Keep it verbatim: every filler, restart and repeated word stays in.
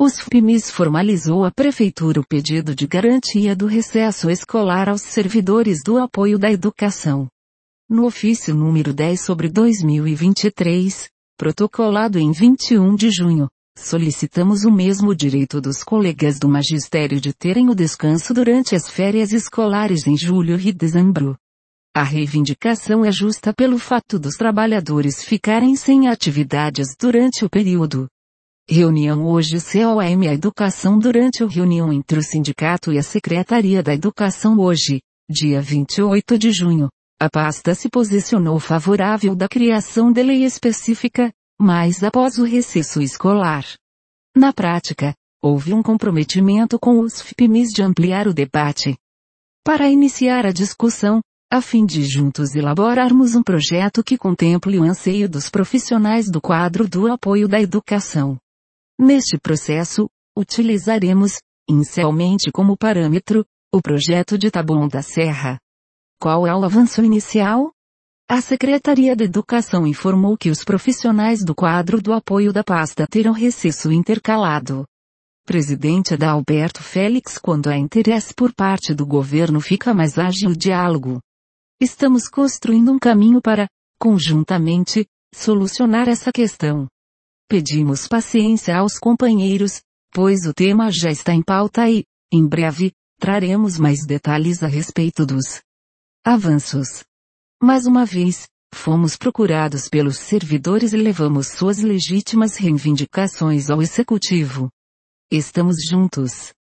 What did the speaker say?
Os F P M I S formalizou à Prefeitura o pedido de garantia do recesso escolar aos servidores do apoio da educação. No ofício número dez sobre dois mil e vinte e três, protocolado em vinte e um de junho, solicitamos o mesmo direito dos colegas do magistério de terem o descanso durante as férias escolares em julho e dezembro. A reivindicação é justa pelo fato dos trabalhadores ficarem sem atividades durante o período. Reunião hoje C O M A Educação durante a reunião entre o sindicato e a Secretaria da Educação hoje, dia vinte e oito de junho. A pasta se posicionou favorável da criação de lei específica, mas após o recesso escolar. Na prática, houve um comprometimento com os F P M I S de ampliar o debate. Para iniciar a discussão, a fim de juntos elaborarmos um projeto que contemple o anseio dos profissionais do quadro do apoio da educação. Neste processo, utilizaremos, inicialmente como parâmetro, o projeto de Taboão da Serra. Qual é o avanço inicial? A Secretaria da Educação informou que os profissionais do quadro do apoio da pasta terão recesso intercalado. Presidente Adalberto Félix: quando há interesse por parte do governo fica mais ágil o diálogo. Estamos construindo um caminho para, conjuntamente, solucionar essa questão. Pedimos paciência aos companheiros, pois o tema já está em pauta e, em breve, traremos mais detalhes a respeito dos avanços. Mais uma vez, fomos procurados pelos servidores e levamos suas legítimas reivindicações ao Executivo. Estamos juntos.